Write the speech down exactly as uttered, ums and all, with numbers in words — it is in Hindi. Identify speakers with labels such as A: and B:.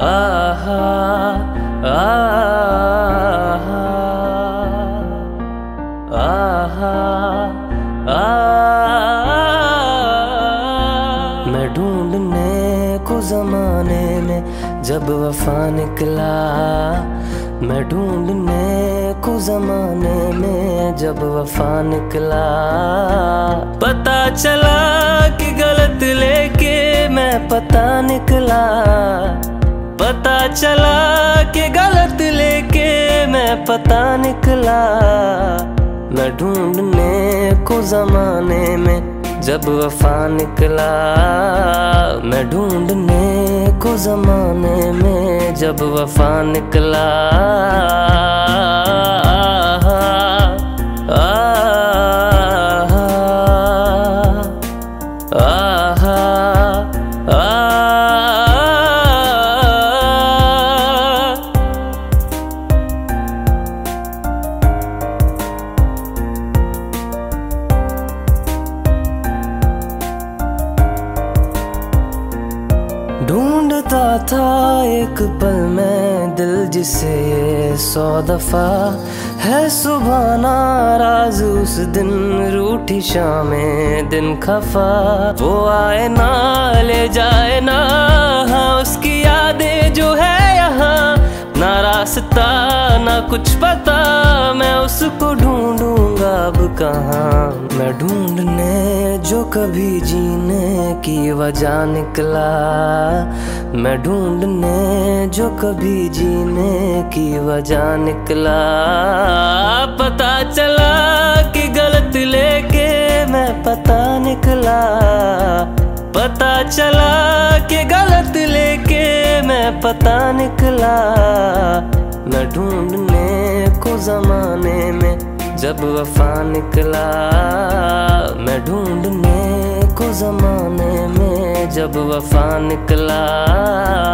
A: आहा आहा आहा आहा। मैं ढूंढने को ज़माने में जब वफा निकला, मैं ढूंढने को ज़माने में जब वफा निकला। पता चला कि गलत लेके मैं पता निकला, पता चला कि गलत लेके मैं पता निकला। मैं ढूंढने को ज़माने में जब वफा निकला, मैं ढूंढने को ज़माने में जब वफा निकला। ढूंढता था एक पल में दिल जिसे ये सौ दफा है सुबह नाराज उस दिन रूठी शामें दिन खफा। वो आए ना ले जाए ना, हाँ उसकी यादें जो है यहाँ, ना रास्ता ना कुछ पता, मैं उसको ढूंढूंगा अब कहाँ। मैं ढूंढने जो कभी जीने की वजह निकला, मैं ढूंढने जो कभी जीने की वजह निकला। पता चला कि गलत लेके मैं पता निकला, पता चला कि गलत लेके मैं पता निकला। मैं ढूंढने को ज़माने में जब वफा निकला, मैं ढूंढने को ज़माने में जब वफा निकला।